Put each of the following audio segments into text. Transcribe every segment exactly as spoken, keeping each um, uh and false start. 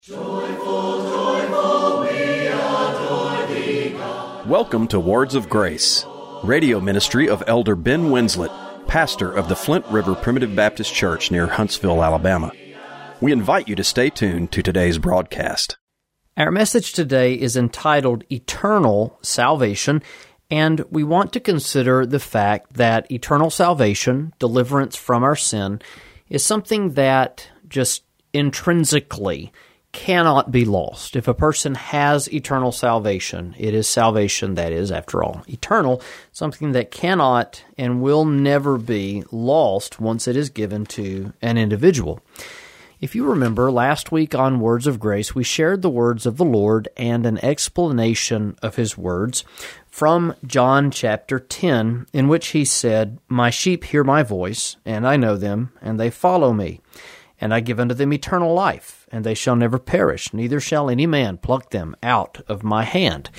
Joyful, joyful, we adore thee, God. Welcome to Words of Grace, radio ministry of Elder Ben Winslet, pastor of the Flint River Primitive Baptist Church near Huntsville, Alabama. We invite you to stay tuned to today's broadcast. Our message today is entitled Eternal Salvation, and we want to consider the fact that eternal salvation, deliverance from our sin, is something that just intrinsically cannot be lost. If a person has eternal salvation, it is salvation that is, after all, eternal, something that cannot and will never be lost once it is given to an individual. If you remember, last week on Words of Grace, we shared the words of the Lord and an explanation of His words from John chapter ten, in which He said, "My sheep hear my voice, and I know them, and they follow me. And I give unto them eternal life, and they shall never perish, neither shall any man pluck them out of my hand."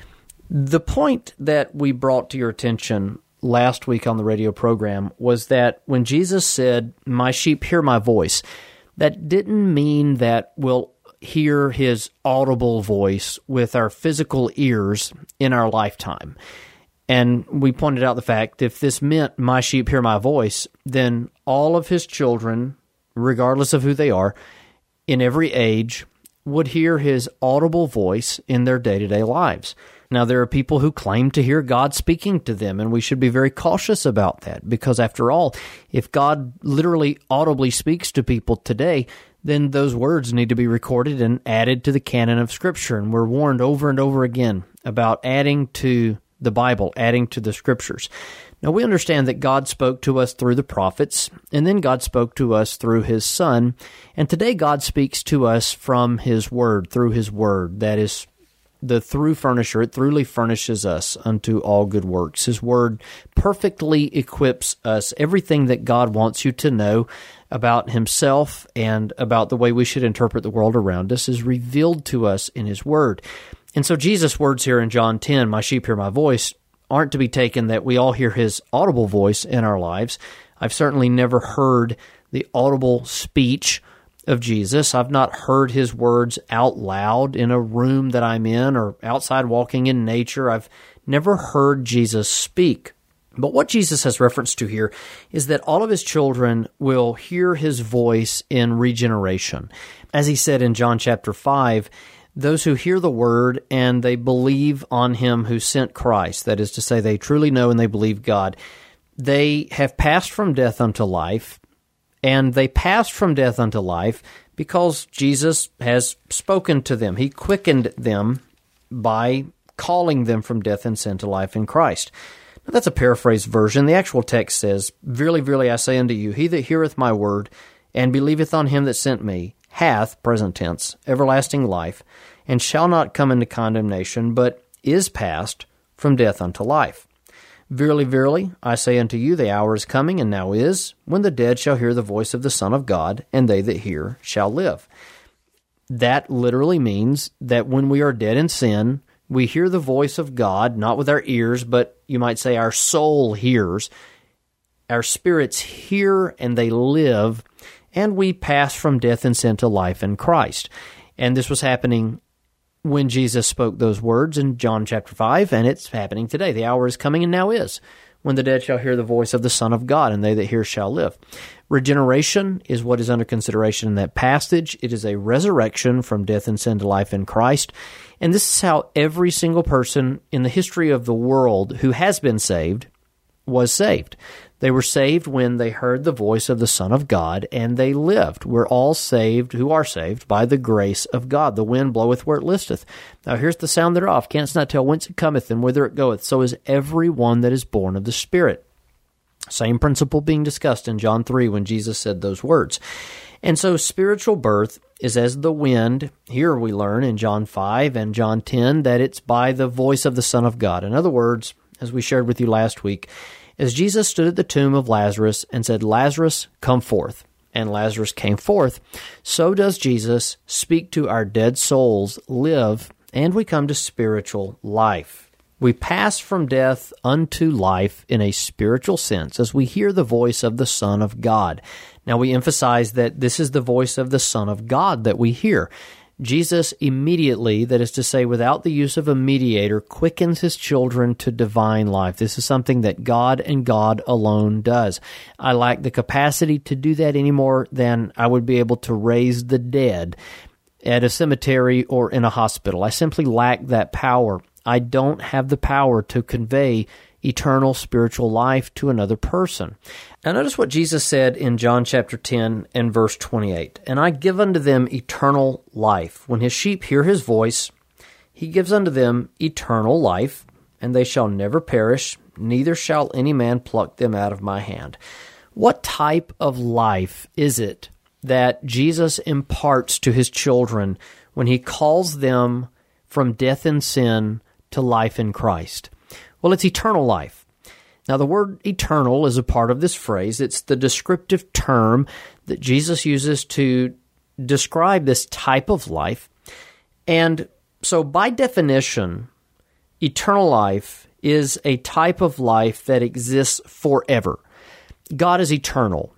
The point that we brought to your attention last week on the radio program was that when Jesus said, "My sheep hear my voice," that didn't mean that we'll hear His audible voice with our physical ears in our lifetime. And we pointed out the fact, if this meant "my sheep hear my voice," then all of His children, regardless of who they are, in every age, would hear His audible voice in their day-to-day lives. Now, there are people who claim to hear God speaking to them, and we should be very cautious about that, because after all, if God literally audibly speaks to people today, then those words need to be recorded and added to the canon of Scripture, and we're warned over and over again about adding to the Bible, adding to the Scriptures. Now, we understand that God spoke to us through the prophets, and then God spoke to us through His Son, and today God speaks to us from His Word, through His Word. That is the through furnisher. It throughly furnishes us unto all good works. His Word perfectly equips us, everything that God wants you to know about Himself and about the way we should interpret the world around us is revealed to us in His Word. And so Jesus' words here in John ten, "My sheep hear my voice," aren't to be taken that we all hear His audible voice in our lives. I've certainly never heard the audible speech of Jesus. I've not heard His words out loud in a room that I'm in or outside walking in nature. I've never heard Jesus speak. But what Jesus has reference to here is that all of His children will hear His voice in regeneration. As He said in John chapter five, those who hear the word and they believe on Him who sent Christ, that is to say, they truly know and they believe God, they have passed from death unto life, and they passed from death unto life because Jesus has spoken to them. He quickened them by calling them from death and sin to life in Christ. Now, that's a paraphrased version. The actual text says, "Verily, verily, I say unto you, he that heareth my word and believeth on Him that sent me hath," present tense, "everlasting life, and shall not come into condemnation, but is passed from death unto life. Verily, verily, I say unto you, the hour is coming, and now is, when the dead shall hear the voice of the Son of God, and they that hear shall live." That literally means that when we are dead in sin, we hear the voice of God, not with our ears, but you might say our soul hears. Our spirits hear, and they live, and we pass from death and sin to life in Christ. And this was happening when Jesus spoke those words in John chapter five, and it's happening today. The hour is coming, and now is, when the dead shall hear the voice of the Son of God, and they that hear shall live. Regeneration is what is under consideration in that passage. It is a resurrection from death and sin to life in Christ. And this is how every single person in the history of the world who has been saved was saved. They were saved when they heard the voice of the Son of God, and they lived. We're all saved, who are saved, by the grace of God. The wind bloweth where it listeth. Now here's the sound thereof. Canst not tell whence it cometh and whither it goeth. So is every one that is born of the Spirit. Same principle being discussed in John three when Jesus said those words. And so spiritual birth is as the wind. Here we learn in John five and John ten that it's by the voice of the Son of God. In other words, as we shared with you last week, as Jesus stood at the tomb of Lazarus and said, "Lazarus, come forth," and Lazarus came forth, so does Jesus speak to our dead souls, live, and we come to spiritual life. We pass from death unto life in a spiritual sense as we hear the voice of the Son of God. Now we emphasize that this is the voice of the Son of God that we hear. Jesus immediately, that is to say, without the use of a mediator, quickens his children to divine life. This is something that God and God alone does. I lack the capacity to do that any more than I would be able to raise the dead at a cemetery or in a hospital. I simply lack that power. I don't have the power to convey eternal spiritual life to another person. Now notice what Jesus said in John chapter ten and verse twenty-eight. And I give unto them eternal life. When his sheep hear his voice, he gives unto them eternal life, and they shall never perish, neither shall any man pluck them out of my hand. What type of life is it that Jesus imparts to his children when he calls them from death and sin to life in Christ? Well, it's eternal life. Now, the word eternal is a part of this phrase. It's the descriptive term that Jesus uses to describe this type of life. And so, by definition, eternal life is a type of life that exists forever. God is eternal.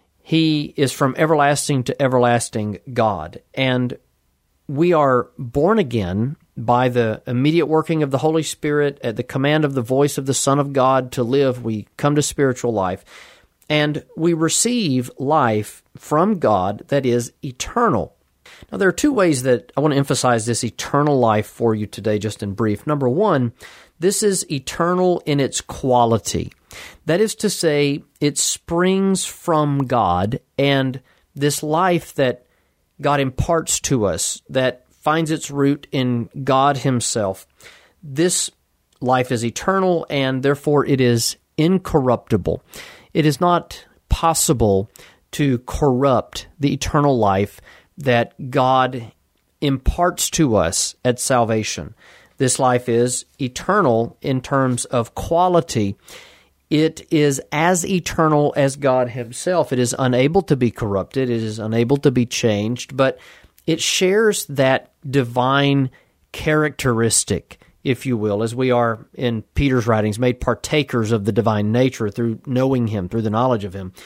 He is from everlasting to everlasting God. And we are born again by the immediate working of the Holy Spirit, at the command of the voice of the Son of God to live. We come to spiritual life, and we receive life from God that is eternal. Now, there are two ways that I want to emphasize this eternal life for you today, just in brief. Number one, this is eternal in its quality. That is to say, it springs from God, and this life that God imparts to us, that finds its root in God himself. This life is eternal, and therefore it is incorruptible. It is not possible to corrupt the eternal life that God imparts to us at salvation. This life is eternal in terms of quality. It is as eternal as God himself. It is unable to be corrupted. It is unable to be changed, but it shares that divine characteristic, if you will, as we are in Peter's writings, made partakers of the divine nature through knowing him, through the knowledge of him.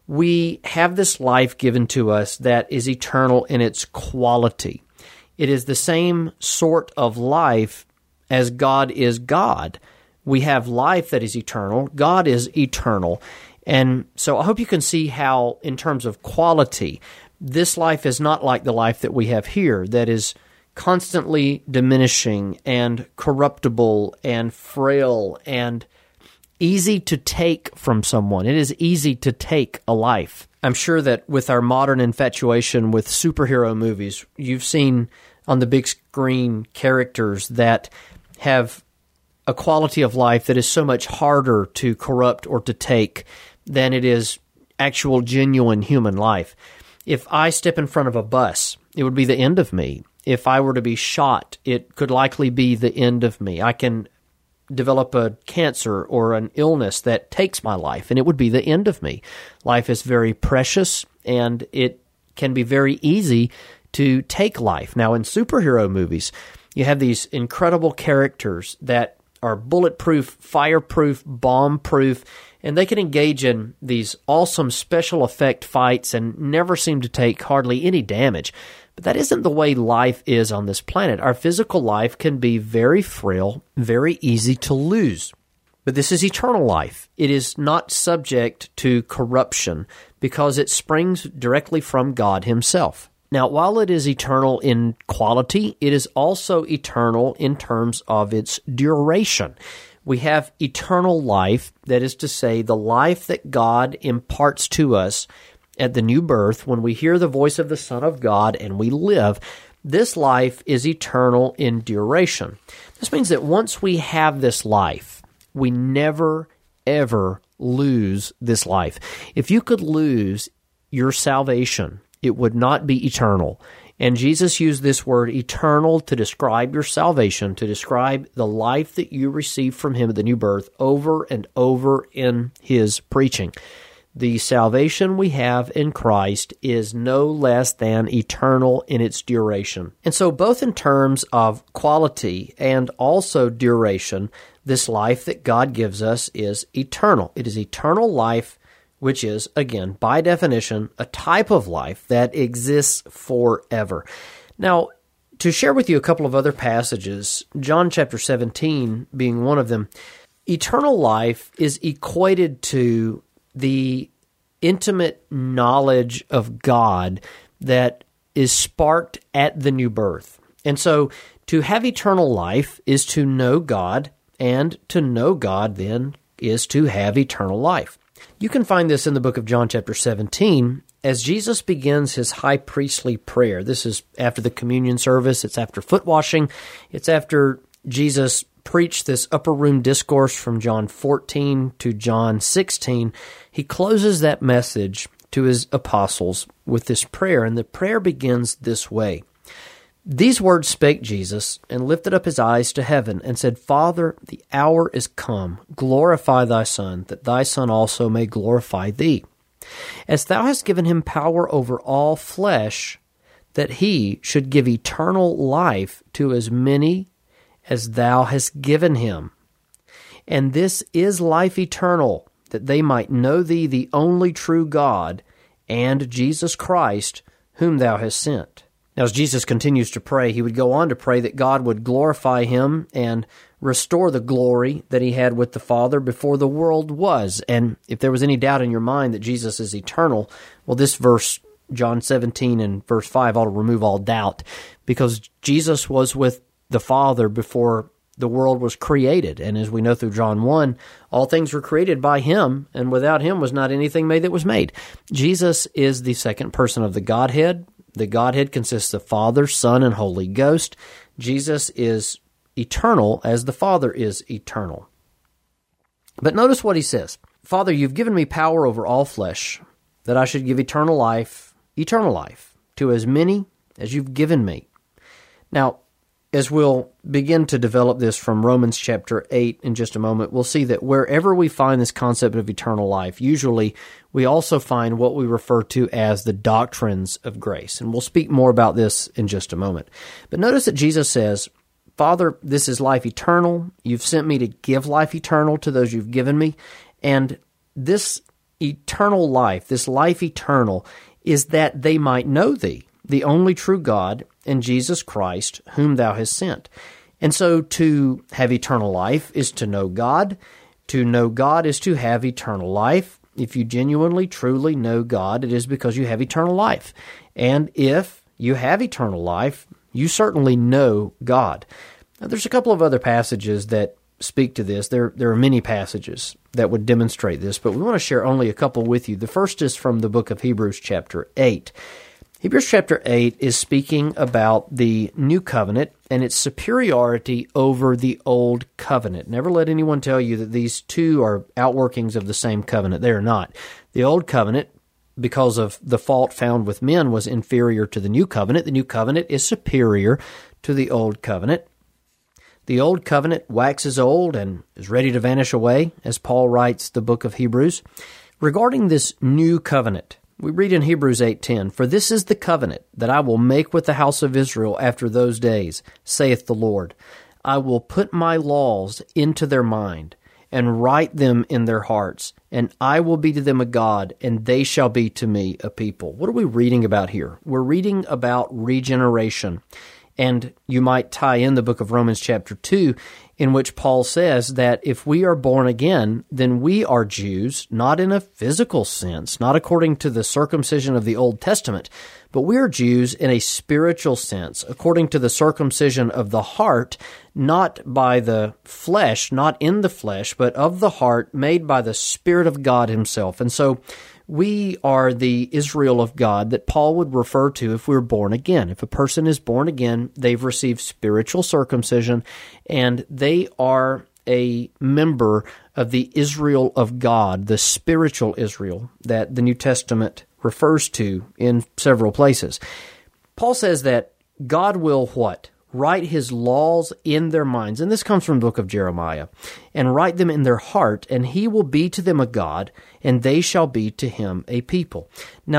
We have this life given to us that is eternal in its quality. It is the same sort of life as God is God. We have life that is eternal. God is eternal. And so I hope you can see how, in terms of quality, this life is not like the life that we have here, that is constantly diminishing and corruptible and frail and easy to take from someone. It is easy to take a life. I'm sure that with our modern infatuation with superhero movies, you've seen on the big screen characters that have a quality of life that is so much harder to corrupt or to take than it is actual, genuine human life. If I step in front of a bus, it would be the end of me. If I were to be shot, it could likely be the end of me. I can develop a cancer or an illness that takes my life, and it would be the end of me. Life is very precious, and it can be very easy to take life. Now, in superhero movies, you have these incredible characters that are bulletproof, fireproof, bomb-proof, and they can engage in these awesome special effect fights and never seem to take hardly any damage. But that isn't the way life is on this planet. Our physical life can be very frail, very easy to lose. But this is eternal life. It is not subject to corruption because it springs directly from God himself. Now, while it is eternal in quality, it is also eternal in terms of its duration. We have eternal life, that is to say, the life that God imparts to us at the new birth when we hear the voice of the Son of God and we live. This life is eternal in duration. This means that once we have this life, we never, ever lose this life. If you could lose your salvation, it would not be eternal. And Jesus used this word eternal to describe your salvation, to describe the life that you receive from him at the new birth over and over in his preaching. The salvation we have in Christ is no less than eternal in its duration. And so both in terms of quality and also duration, this life that God gives us is eternal. It is eternal life, which is, again, by definition, a type of life that exists forever. Now, to share with you a couple of other passages, John chapter seventeen being one of them, eternal life is equated to the intimate knowledge of God that is sparked at the new birth. And so to have eternal life is to know God, and to know God then is to have eternal life. You can find this in the book of John chapter seventeen as Jesus begins his high priestly prayer. This is after the communion service. It's after foot washing. It's after Jesus preached this upper room discourse from John fourteen to John sixteen. He closes that message to his apostles with this prayer, and the prayer begins this way. These words spake Jesus, and lifted up his eyes to heaven, and said, Father, the hour is come. Glorify thy Son, that thy Son also may glorify thee. As thou hast given him power over all flesh, that he should give eternal life to as many as thou hast given him. And this is life eternal, that they might know thee, the only true God, and Jesus Christ, whom thou hast sent. Now, as Jesus continues to pray, he would go on to pray that God would glorify him and restore the glory that he had with the Father before the world was. And if there was any doubt in your mind that Jesus is eternal, well, this verse, John seventeen and verse five, ought to remove all doubt, because Jesus was with the Father before the world was created. And as we know through John one, all things were created by him, and without him was not anything made that was made. Jesus is the second person of the Godhead. The Godhead consists of Father, Son, and Holy Ghost. Jesus is eternal as the Father is eternal. But notice what he says. Father, you've given me power over all flesh, that I should give eternal life, eternal life, to as many as you've given me. Now, as we'll begin to develop this from Romans chapter eight in just a moment, we'll see that wherever we find this concept of eternal life, usually we also find what we refer to as the doctrines of grace. And we'll speak more about this in just a moment. But notice that Jesus says, Father, this is life eternal. You've sent me to give life eternal to those you've given me. And this eternal life, this life eternal, is that they might know thee, the only true God, and Jesus Christ, whom thou hast sent. And so to have eternal life is to know God. To know God is to have eternal life. If you genuinely, truly know God, it is because you have eternal life. And if you have eternal life, you certainly know God. Now, there's a couple of other passages that speak to this. There, there are many passages that would demonstrate this, but we want to share only a couple with you. The first is from the book of Hebrews chapter eight. Hebrews chapter eight is speaking about the new covenant and its superiority over the old covenant. Never let anyone tell you that these two are outworkings of the same covenant. They are not. The old covenant, because of the fault found with men, was inferior to the new covenant. The new covenant is superior to the old covenant. The old covenant waxes old and is ready to vanish away, as Paul writes the book of Hebrews. Regarding this new covenant, we read in Hebrews eight ten, For this is the covenant that I will make with the house of Israel after those days, saith the Lord. I will put my laws into their mind, and write them in their hearts, and I will be to them a God, and they shall be to me a people. What are we reading about here? We're reading about regeneration. And you might tie in the book of Romans chapter two, in which Paul says that if we are born again, then we are Jews, not in a physical sense, not according to the circumcision of the Old Testament, but we are Jews in a spiritual sense, according to the circumcision of the heart, not by the flesh, not in the flesh, but of the heart, made by the Spirit of God himself. And so we are the Israel of God that Paul would refer to if we're born again. If a person is born again, they've received spiritual circumcision, and they are a member of the Israel of God, the spiritual Israel that the New Testament refers to in several places. Paul says that God will what? Write his laws in their minds. And this comes from the book of Jeremiah. And write them in their heart, and he will be to them a God, and they shall be to him a people. Now,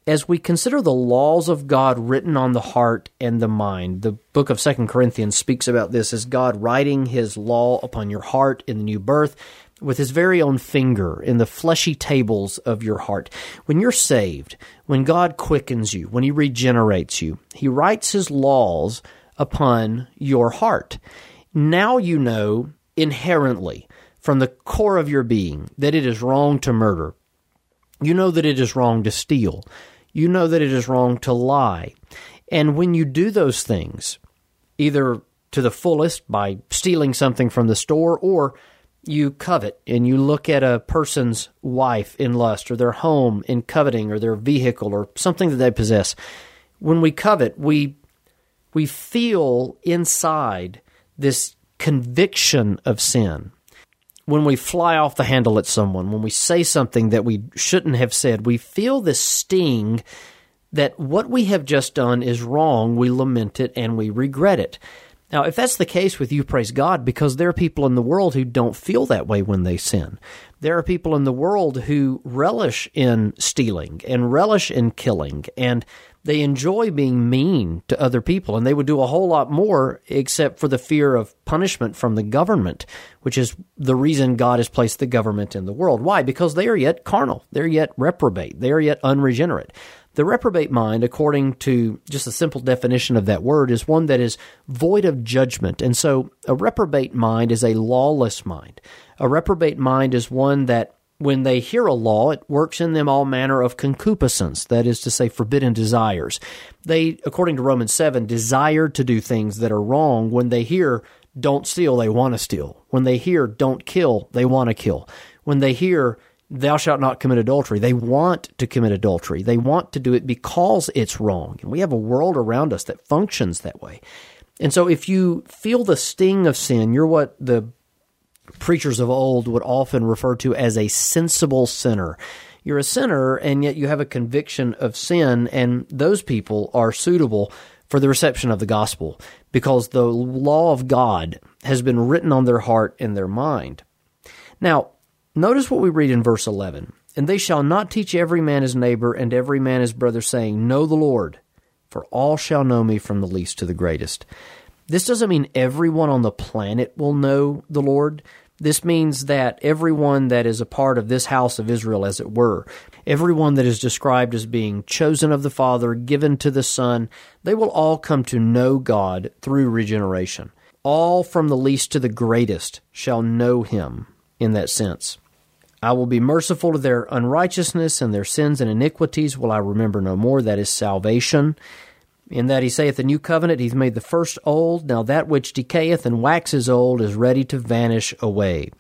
as we consider the laws of God written on the heart and the mind, the book of Second Corinthians speaks about this as God writing His law upon your heart in the new birth with His very own finger in the fleshy tables of your heart. When you're saved, when God quickens you, when He regenerates you, He writes His laws upon your heart. Now you know inherently from the core of your being that it is wrong to murder. You know that it is wrong to steal. You know that it is wrong to lie. And when you do those things, either to the fullest by stealing something from the store, or you covet and you look at a person's wife in lust, or their home in coveting, or their vehicle, or something that they possess, when we covet, we we feel inside this conviction of sin. When we fly off the handle at someone, when we say something that we shouldn't have said, we feel this sting that what we have just done is wrong, we lament it, and we regret it. Now, if that's the case with you, praise God, because there are people in the world who don't feel that way when they sin. There are people in the world who relish in stealing and relish in killing, and they enjoy being mean to other people, and they would do a whole lot more except for the fear of punishment from the government, which is the reason God has placed the government in the world. Why? Because they are yet carnal. They're yet reprobate. They are yet unregenerate. The reprobate mind, according to just a simple definition of that word, is one that is void of judgment. And so a reprobate mind is a lawless mind. A reprobate mind is one that when they hear a law, it works in them all manner of concupiscence, that is to say, forbidden desires. They, according to Romans seven, desire to do things that are wrong. When they hear, don't steal, they want to steal. When they hear, don't kill, they want to kill. When they hear, thou shalt not commit adultery, they want to commit adultery. They want to do it because it's wrong. And we have a world around us that functions that way. And so if you feel the sting of sin, you're what the preachers of old would often refer to as a sensible sinner. You're a sinner, and yet you have a conviction of sin, and those people are suitable for the reception of the gospel because the law of God has been written on their heart and their mind. Now, notice what we read in verse eleven. And they shall not teach every man his neighbor and every man his brother, saying, Know the Lord, for all shall know me from the least to the greatest. This doesn't mean everyone on the planet will know the Lord. This means that everyone that is a part of this house of Israel, as it were, everyone that is described as being chosen of the Father, given to the Son, they will all come to know God through regeneration. All from the least to the greatest shall know Him in that sense. I will be merciful to their unrighteousness, and their sins and iniquities will I remember no more. That is salvation. In that He saith, the new covenant, He's made the first old. Now that which decayeth and waxes old is ready to vanish away.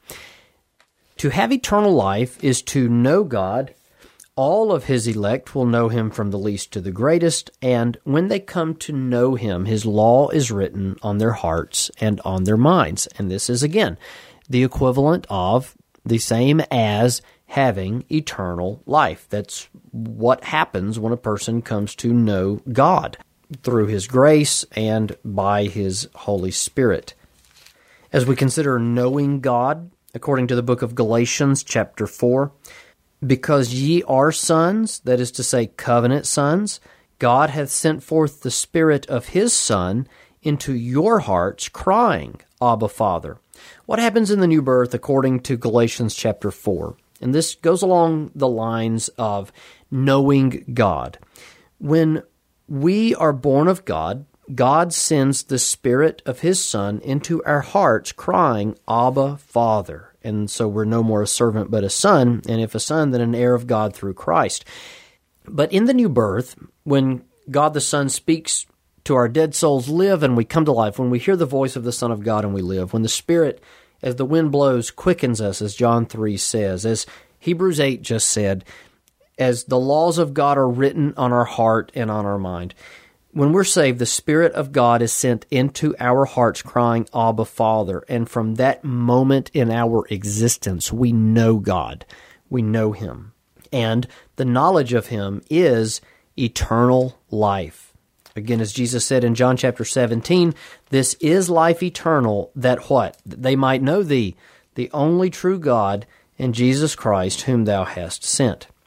To have eternal life is to know God. All of His elect will know Him from the least to the greatest, and when they come to know Him, His law is written on their hearts and on their minds. And this is, again, the equivalent of the same as having eternal life. That's what happens when a person comes to know God through His grace and by His Holy Spirit. As we consider knowing God, according to the book of Galatians, chapter four, because ye are sons, that is to say, covenant sons, God hath sent forth the Spirit of His Son into your hearts, crying, Abba, Father. What happens in the new birth according to Galatians chapter four? And this goes along the lines of knowing God. When we are born of God, God sends the Spirit of His Son into our hearts, crying, Abba, Father. And so we're no more a servant but a son, and if a son, then an heir of God through Christ. But in the new birth, when God the Son speaks to our dead souls, live, and we come to life, when we hear the voice of the Son of God and we live, when the Spirit, as the wind blows, quickens us, as John three says, as Hebrews eight just said, as the laws of God are written on our heart and on our mind. When we're saved, the Spirit of God is sent into our hearts, crying, Abba, Father. And from that moment in our existence, we know God. We know Him. And the knowledge of Him is eternal life. Again, as Jesus said in John chapter seventeen, this is life eternal, that what? That they might know Thee, the only true God, and Jesus Christ, whom Thou hast sent.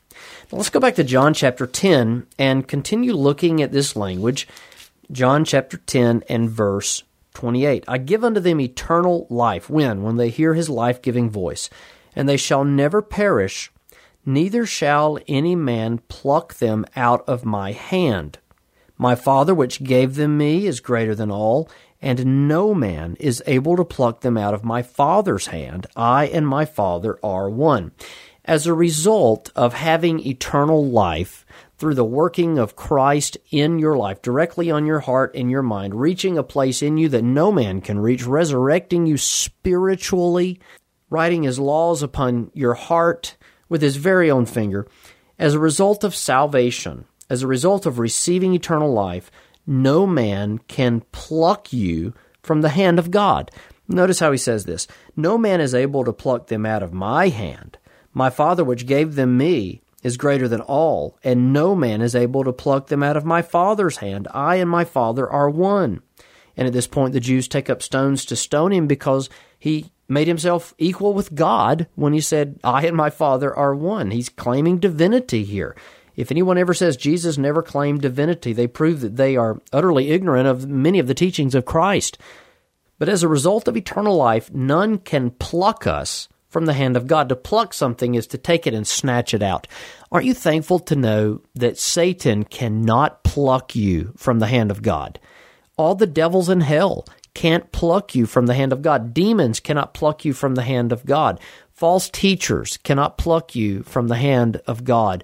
Let's go back to John chapter ten and continue looking at this language. John chapter ten and verse twenty-eight. I give unto them eternal life. When? When they hear his life-giving voice. And they shall never perish, neither shall any man pluck them out of my hand. My Father which gave them me is greater than all, and no man is able to pluck them out of my Father's hand. I and my Father are one. As a result of having eternal life through the working of Christ in your life, directly on your heart and your mind, reaching a place in you that no man can reach, resurrecting you spiritually, writing his laws upon your heart with his very own finger, as a result of salvation, as a result of receiving eternal life, no man can pluck you from the hand of God. Notice how he says this. No man is able to pluck them out of my hand. My Father which gave them me is greater than all, and no man is able to pluck them out of my Father's hand. I and my Father are one. And at this point, the Jews take up stones to stone him because he made himself equal with God when he said, I and my Father are one. He's claiming divinity here. If anyone ever says Jesus never claimed divinity, they prove that they are utterly ignorant of many of the teachings of Christ. But as a result of eternal life, none can pluck us from the hand of God. To pluck something is to take it and snatch it out. Aren't you thankful to know that Satan cannot pluck you from the hand of God? All the devils in hell can't pluck you from the hand of God. Demons cannot pluck you from the hand of God. False teachers cannot pluck you from the hand of God.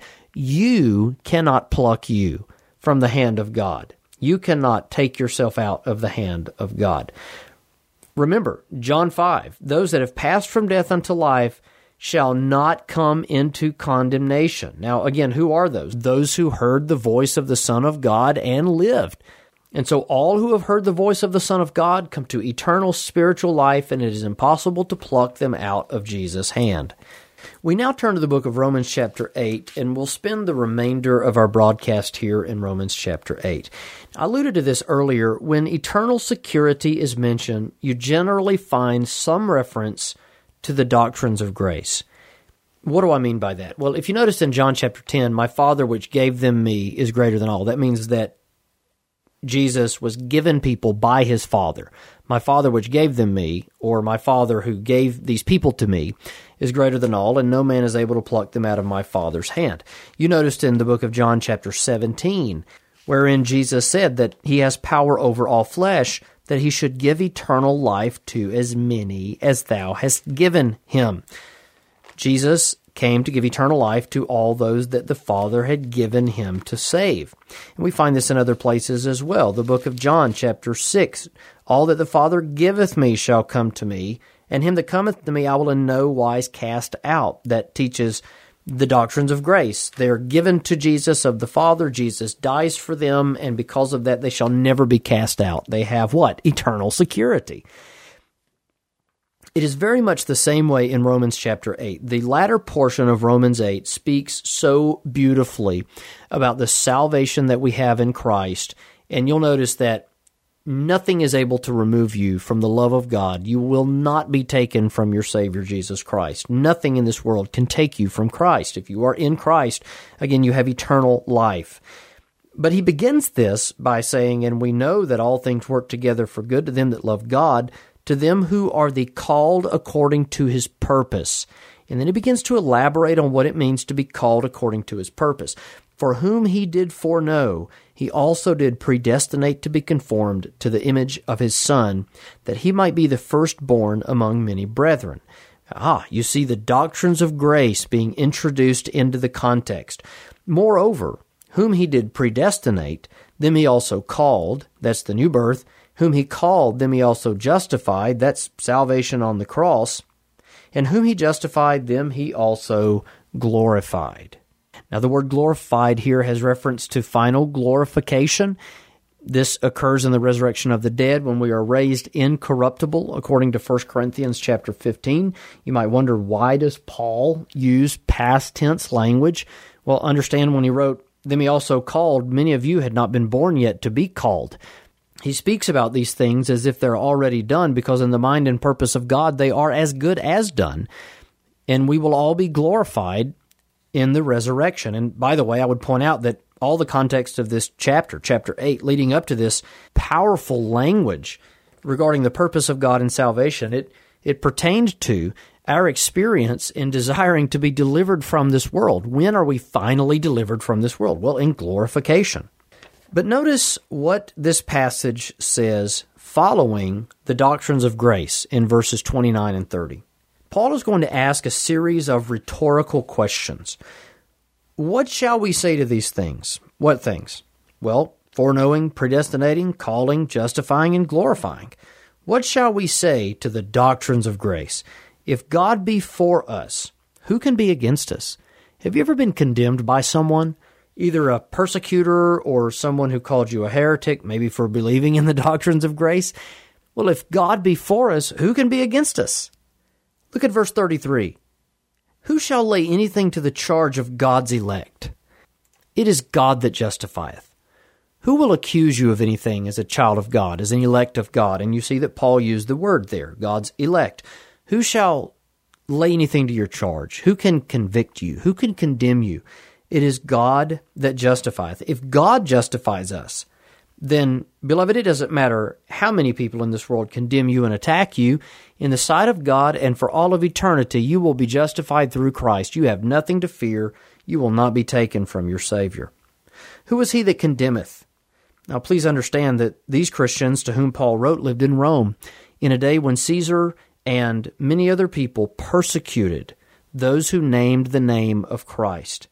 You cannot pluck you from the hand of God. You cannot take yourself out of the hand of God. Remember, John five, those that have passed from death unto life shall not come into condemnation. Now, again, who are those? Those who heard the voice of the Son of God and lived. And so all who have heard the voice of the Son of God come to eternal spiritual life, and it is impossible to pluck them out of Jesus' hand. We now turn to the book of Romans chapter eight, and we'll spend the remainder of our broadcast here in Romans chapter eight. I alluded to this earlier. When eternal security is mentioned, you generally find some reference to the doctrines of grace. What do I mean by that? Well, if you notice in John chapter ten, my Father which gave them me is greater than all. That means that Jesus was given people by his Father. My Father which gave them me, or my Father who gave these people to me, is greater than all, and no man is able to pluck them out of my Father's hand. You noticed in the book of John chapter seventeen, wherein Jesus said that he has power over all flesh, that he should give eternal life to as many as thou hast given him. Jesus came to give eternal life to all those that the Father had given him to save. And we find this in other places as well. The book of John, chapter six, all that the Father giveth me shall come to me, and him that cometh to me I will in no wise cast out. That teaches the doctrines of grace. They are given to Jesus of the Father. Jesus dies for them, and because of that they shall never be cast out. They have what? Eternal security. It is very much the same way in Romans chapter eight. The latter portion of Romans eight speaks so beautifully about the salvation that we have in Christ, and you'll notice that nothing is able to remove you from the love of God. You will not be taken from your Savior, Jesus Christ. Nothing in this world can take you from Christ. If you are in Christ, again, you have eternal life. But he begins this by saying, and we know that all things work together for good to them that love God, to them who are the called according to his purpose. And then he begins to elaborate on what it means to be called according to his purpose. For whom he did foreknow, he also did predestinate to be conformed to the image of his Son, that he might be the firstborn among many brethren. Ah, you see the doctrines of grace being introduced into the context. Moreover, whom he did predestinate, them he also called, that's the new birth. Whom he called, them he also justified, that's salvation on the cross. And whom he justified, them he also glorified. Now, the word glorified here has reference to final glorification. This occurs in the resurrection of the dead when we are raised incorruptible, according to First Corinthians chapter fifteen. You might wonder, why does Paul use past tense language? Well, understand when he wrote, them he also called, many of you had not been born yet to be called. He speaks about these things as if they're already done, because in the mind and purpose of God, they are as good as done. And we will all be glorified in the resurrection. And by the way, I would point out that all the context of this chapter, chapter eight, leading up to this powerful language regarding the purpose of God in salvation, it, it pertained to our experience in desiring to be delivered from this world. When are we finally delivered from this world? Well, in glorification. But notice what this passage says following the doctrines of grace in verses twenty-nine and thirty. Paul is going to ask a series of rhetorical questions. What shall we say to these things? What things? Well, foreknowing, predestinating, calling, justifying, and glorifying. What shall we say to the doctrines of grace? If God be for us, who can be against us? Have you ever been condemned by someone, either a persecutor or someone who called you a heretic, maybe for believing in the doctrines of grace? Well, if God be for us, who can be against us? Look at verse thirty-three. Who shall lay anything to the charge of God's elect? It is God that justifieth. Who will accuse you of anything as a child of God, as an elect of God? And you see that Paul used the word there, God's elect. Who shall lay anything to your charge? Who can convict you? Who can condemn you? It is God that justifieth. If God justifies us, then, beloved, it doesn't matter how many people in this world condemn you and attack you. In the sight of God and for all of eternity, you will be justified through Christ. You have nothing to fear. You will not be taken from your Savior. Who is he that condemneth? Now, please understand that these Christians to whom Paul wrote lived in Rome in a day when Caesar and many other people persecuted those who named the name of Christ.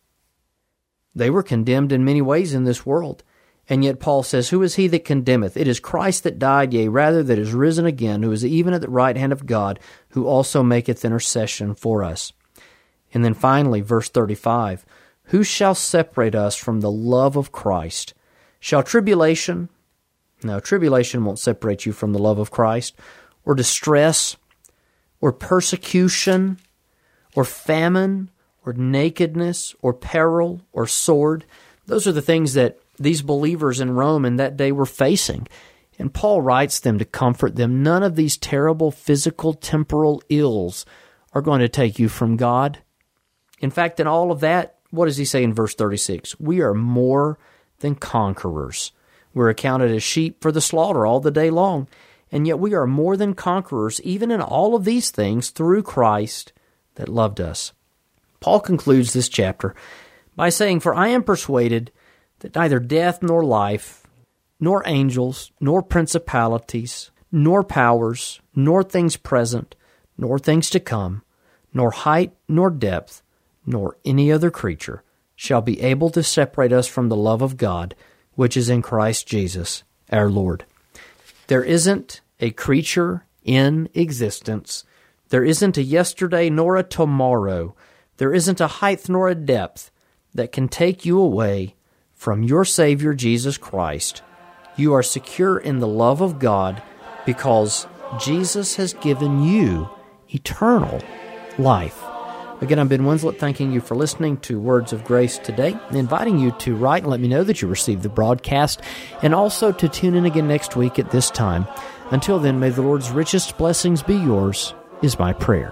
They were condemned in many ways in this world. And yet Paul says, who is he that condemneth? It is Christ that died, yea, rather that is risen again, who is even at the right hand of God, who also maketh intercession for us. And then finally, verse thirty-five, who shall separate us from the love of Christ? Shall tribulation? No, tribulation won't separate you from the love of Christ. Or distress, or persecution, or famine, or nakedness, or peril, or sword. Those are the things that these believers in Rome in that day were facing. And Paul writes them to comfort them. None of these terrible physical, temporal ills are going to take you from God. In fact, in all of that, what does he say in verse thirty-six? We are more than conquerors. We're accounted as sheep for the slaughter all the day long. And yet we are more than conquerors, even in all of these things, through Christ that loved us. Paul concludes this chapter by saying, for I am persuaded that neither death nor life, nor angels, nor principalities, nor powers, nor things present, nor things to come, nor height, nor depth, nor any other creature shall be able to separate us from the love of God, which is in Christ Jesus, our Lord. There isn't a creature in existence. There isn't a yesterday nor a tomorrow. There isn't a height nor a depth that can take you away from your Savior, Jesus Christ. You are secure in the love of God because Jesus has given you eternal life. Again, I'm Ben Winslett, thanking you for listening to Words of Grace today, and inviting you to write and let me know that you received the broadcast, and also to tune in again next week at this time. Until then, may the Lord's richest blessings be yours, is my prayer.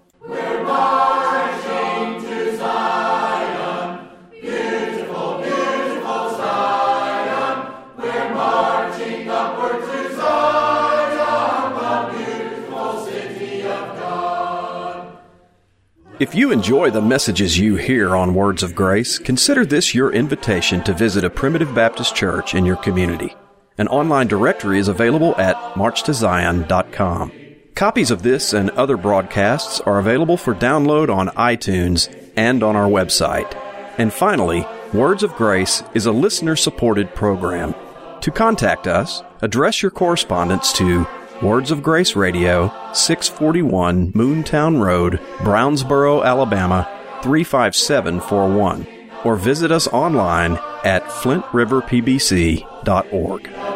If you enjoy the messages you hear on Words of Grace, consider this your invitation to visit a Primitive Baptist church in your community. An online directory is available at march to zion dot com. Copies of this and other broadcasts are available for download on iTunes and on our website. And finally, Words of Grace is a listener-supported program. To contact us, address your correspondence to Words of Grace Radio, six forty-one Moontown Road, Brownsboro, Alabama, three five seven four one, or visit us online at flint river p b c dot org.